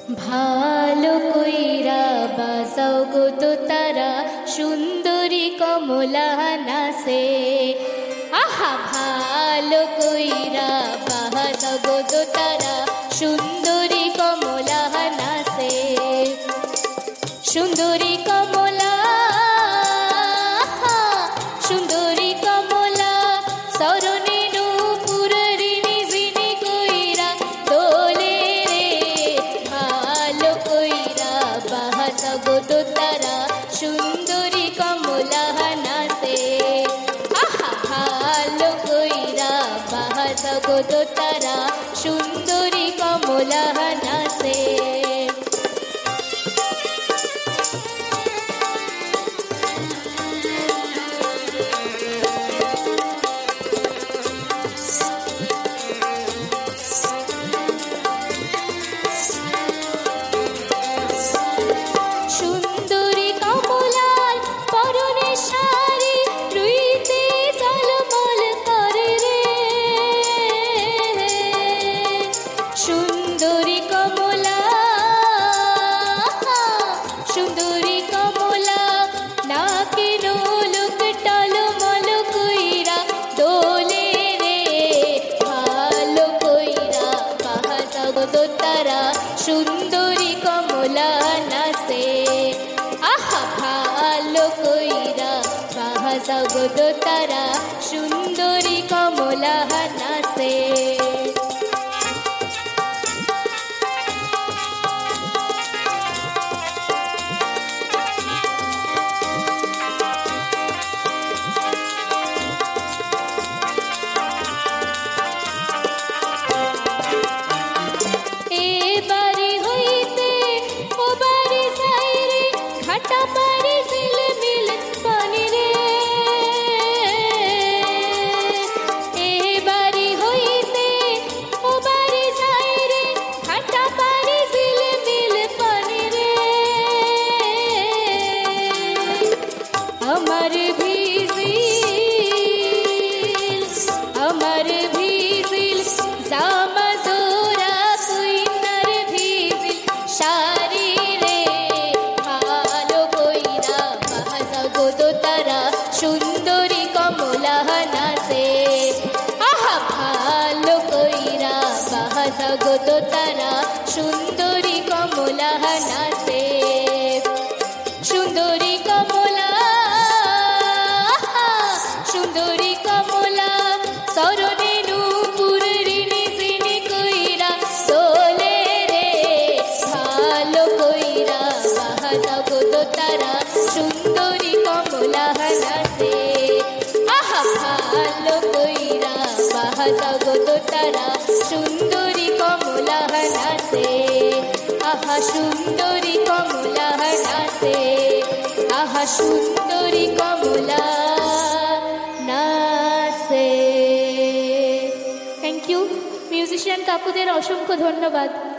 ভালো কইরা বাজাও গো দোতারা সুন্দরী কমলা নাচে। আহা ভালো কইরা বাজাও গো দোতারা সুন্দরী কমলা নাচে। সুন্দরী কমলা সুন্দরী কমলা সরণে নূপুরিনী জিনি কইরা দোলে রে। ভালো কইরা বাজাও গো দোতারা সুন্দরী কমলা নাচে। আহা ভালো কইরা বাজাও গো দোতারা সুন্দরী কমলা নাচে। সুন্দরী কমলা সুন্দরী কমলা নাকে নোলক টলমল কইরা দোলে রে। ভালো কইরা বাজাও গো দোতারা সুন্দরী কমলা নাচে। আহা ভালো কইরা বাজাও গো দোতারা সুন্দরী কমলা নাচে। আমার ভিজিল জামা জোড়া কুইনার ভিজিল শাড়ি রে। ভালো কইরা বাজাও গো দোতারা সুন্দরী কমলা নাচে। আহা ভালো কইরা বাজাও গো দোতারা সুন্দরী কমলা নাচে। সুন্দরী কমলা সুন্দরী কমলা সরণে নূপুরিনী জিনি কইরা দোলে রে। ভালো কইরা বাজাও গো দোতারা সুন্দরী কমলা নাচে। আহা ভালো কইরা বাজাও গো দোতারা সুন্দরী কমলা নাচে। আহা সুন্দরী কমলা নাচে। আহা সুন্দরী কমলা নাচে। থ্যাংক ইউ মিউজিশিয়ান কাকুদের অসংখ্য ধন্যবাদ।